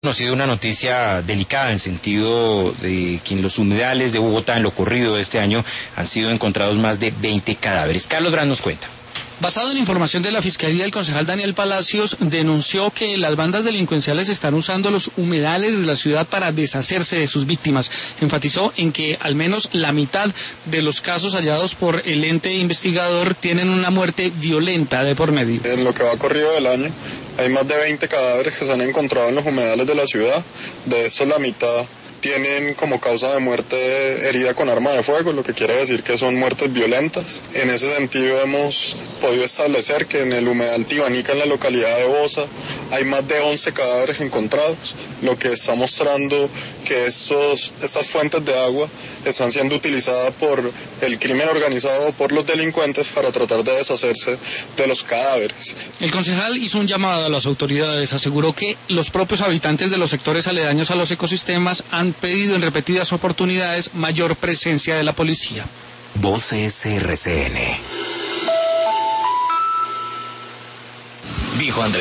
Conocido una noticia delicada en el sentido de que en los humedales de Bogotá, en lo corrido de este año, han sido encontrados más de 20 cadáveres. Carlos Brand nos cuenta. Basado en información de la Fiscalía, el concejal Daniel Palacios denunció que las bandas delincuenciales están usando los humedales de la ciudad para deshacerse de sus víctimas. Enfatizó en que al menos la mitad de los casos hallados por el ente investigador tienen una muerte violenta de por medio. En lo que va corrido del año, hay más de 20 cadáveres que se han encontrado en los humedales de la ciudad. De eso la mitad tienen como causa de muerte herida con arma de fuego, lo que quiere decir que son muertes violentas. En ese sentido hemos podido establecer que en el humedal Tibanica, en la localidad de Bosa, hay más de 11 cadáveres encontrados, lo que está mostrando que estas fuentes de agua están siendo utilizadas por el crimen organizado, por los delincuentes, para tratar de deshacerse de los cadáveres. El concejal hizo un llamado a las autoridades, aseguró que los propios habitantes de los sectores aledaños a los ecosistemas han pedido en repetidas oportunidades mayor presencia de la policía. Voces RCN. Dijo Andrés.